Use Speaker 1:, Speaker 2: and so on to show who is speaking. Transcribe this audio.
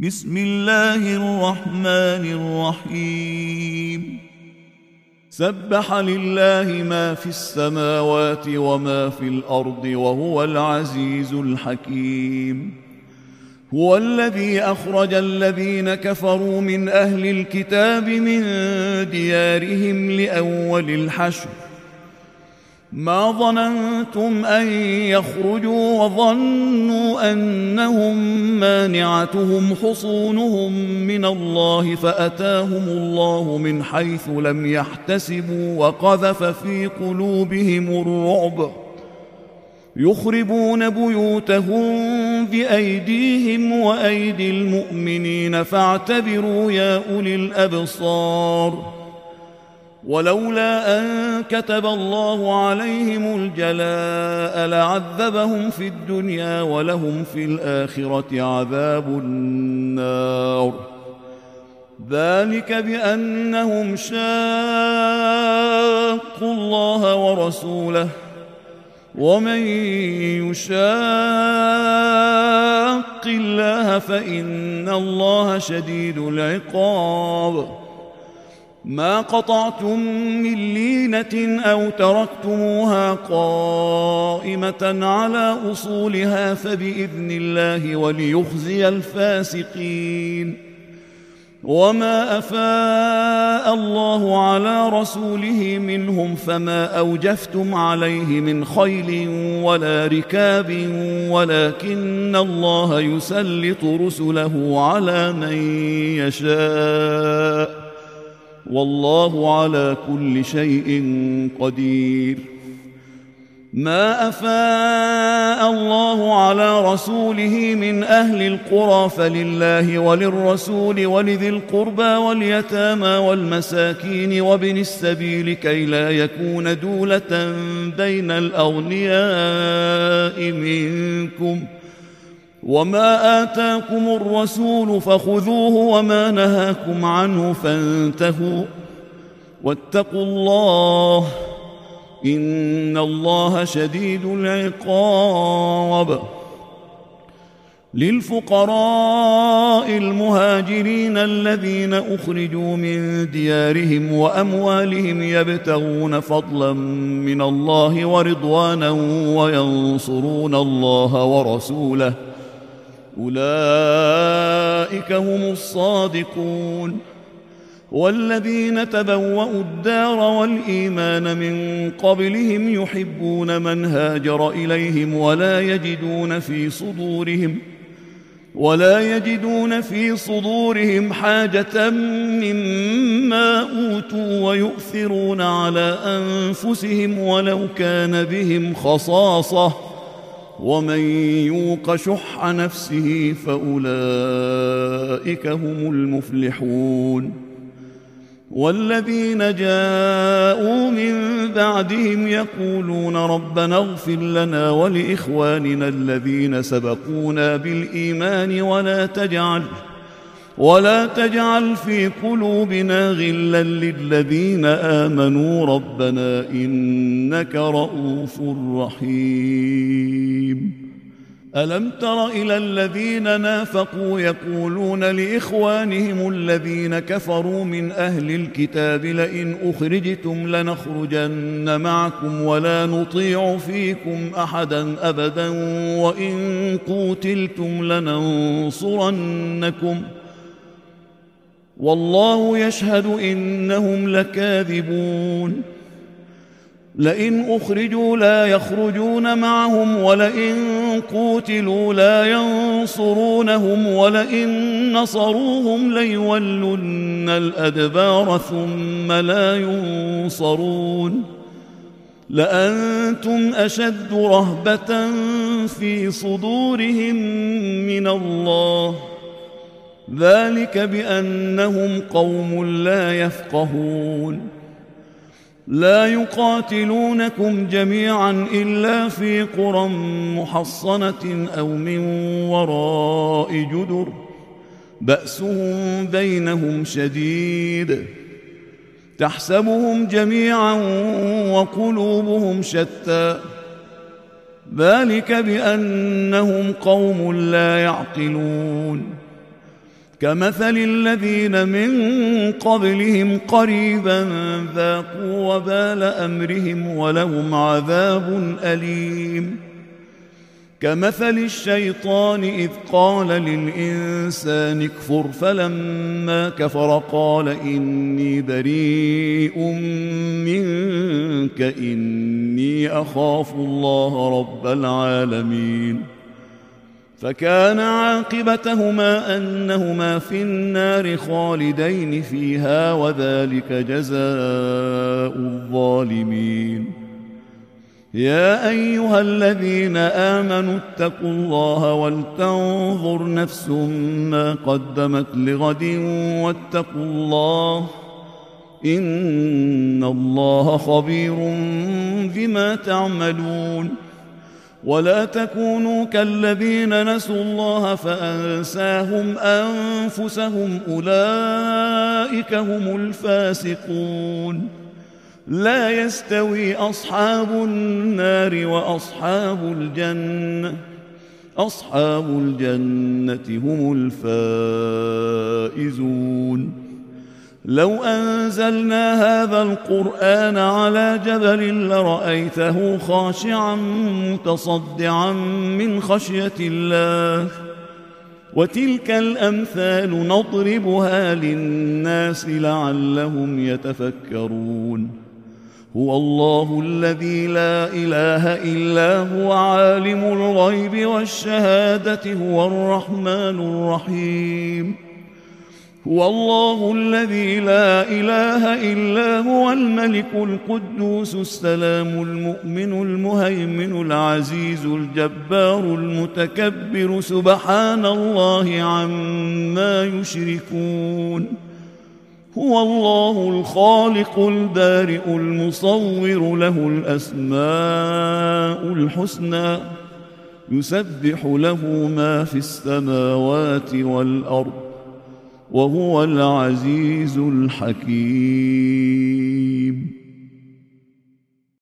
Speaker 1: بسم الله الرحمن الرحيم سبح لله ما في السماوات وما في الأرض وهو العزيز الحكيم هو الذي أخرج الذين كفروا من أهل الكتاب من ديارهم لأول الحشر ما ظننتم أن يخرجوا وظنوا أنهم مانعتهم حصونهم من الله فأتاهم الله من حيث لم يحتسبوا وقذف في قلوبهم الرعب يخربون بيوتهم بأيديهم وأيدي المؤمنين فاعتبروا يا أولي الأبصار ولولا أن كتب الله عليهم الجلاء لعذبهم في الدنيا ولهم في الآخرة عذاب النار ذلك بأنهم شاقوا الله ورسوله ومن يشاق الله فإن الله شديد العقاب ما قطعتم من لينة أو تركتموها قائمة على أصولها فبإذن الله وليخزي الفاسقين وما أفاء الله على رسوله منهم فما أوجفتم عليه من خيل ولا ركاب ولكن الله يسلط رسله على من يشاء والله على كل شيء قدير ما أفاء الله على رسوله من أهل القرى فلله وللرسول ولذي القربى واليتامى والمساكين وابن السبيل كي لا يكون دولة بين الأغنياء منكم وما آتاكم الرسول فخذوه وما نهاكم عنه فانتهوا واتقوا الله إن الله شديد العقاب للفقراء المهاجرين الذين أخرجوا من ديارهم وأموالهم يبتغون فضلا من الله ورضوانا وينصرون الله ورسوله أولئك هم الصادقون والذين تبوأوا الدار والإيمان من قبلهم يحبون من هاجر إليهم ولا يجدون في صدورهم حاجة مما أوتوا ويؤثرون على أنفسهم ولو كان بهم خصاصة ومن يوق شح نفسه فأولئك هم المفلحون والذين جاءوا من بعدهم يقولون ربنا اغفر لنا ولإخواننا الذين سبقونا بالإيمان ولا تجعل في قلوبنا غلا للذين آمنوا ربنا إنك رؤوف رحيم ألم تر إلى الذين نافقوا يقولون لإخوانهم الذين كفروا من أهل الكتاب لئن أخرجتم لنخرجن معكم ولا نطيع فيكم أحدا أبدا وإن قوتلتم لننصرنكم والله يشهد إنهم لكاذبون لئن أخرجوا لا يخرجون معهم ولئن قوتلوا لا ينصرونهم ولئن نصروهم ليولن الأدبار ثم لا ينصرون لأنتم أشد رهبة في صدورهم من الله ذلك بأنهم قوم لا يفقهون لا يقاتلونكم جميعا إلا في قرى محصنة أو من وراء جدر بأسهم بينهم شديد تحسبهم جميعا وقلوبهم شتى ذلك بأنهم قوم لا يعقلون كمثل الذين من قبلهم قريبا ذاقوا وبال أمرهم ولهم عذاب أليم كمثل الشيطان إذ قال للإنسان اكفر فلما كفر قال إني بريء منك إني أخاف الله رب العالمين فكان عاقبتهما أنهما في النار خالدين فيها وذلك جزاء الظالمين يا أيها الذين آمنوا اتقوا الله ولتنظر نفس ما قدمت لغد واتقوا الله إن الله خبير بما تعملون ولا تكونوا كالذين نسوا الله فأنساهم أنفسهم أولئك هم الفاسقون لا يستوي أصحاب النار وأصحاب الجنة أصحاب الجنة هم الفائزون لو أنزلنا هذا القرآن على جبل لرأيته خاشعا متصدعا من خشية الله وتلك الأمثال نضربها للناس لعلهم يتفكرون هو الله الذي لا إله إلا هو عالم الغيب والشهادة هو الرحمن الرحيم هو الله الذي لا إله إلا هو الملك القدوس السلام المؤمن المهيمن العزيز الجبار المتكبر سبحان الله عما يشركون هو الله الخالق البارئ المصور له الأسماء الحسنى يسبح له ما في السماوات والأرض وهو العزيز الحكيم